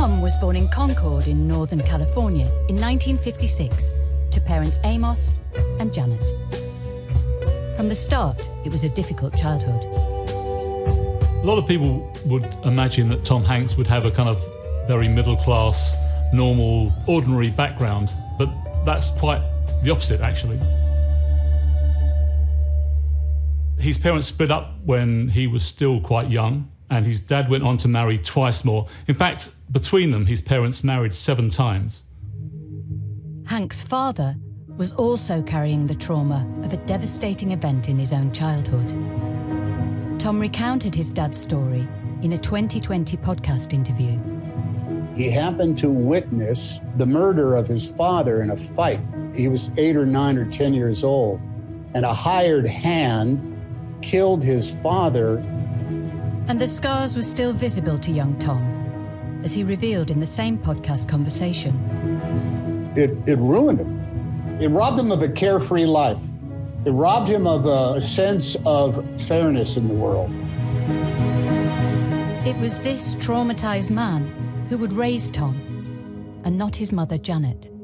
Tom was born in Concord in Northern California in 1956 to parents Amos and Janet. From the start, it was a difficult childhood. A lot of people would imagine that Tom Hanks would have a kind of very middle-class, normal, ordinary background, but that's quite the opposite, actually. His parents split up when he was still quite young, and his dad went on to marry twice more. In fact, between them, his parents married 7 times. Hank's father was also carrying the trauma of a devastating event in his own childhood. Tom recounted his dad's story in a 2020 podcast interview. He happened to witness the murder of his father in a fight. He was 8 or 9 or 10 years old, and a hired hand killed his father. And the scars were still visible to young Tom, as he revealed in the same podcast conversation. It ruined him. It robbed him of a carefree life. It robbed him of a sense of fairness in the world. It was this traumatized man who would raise Tom, and not his mother, Janet.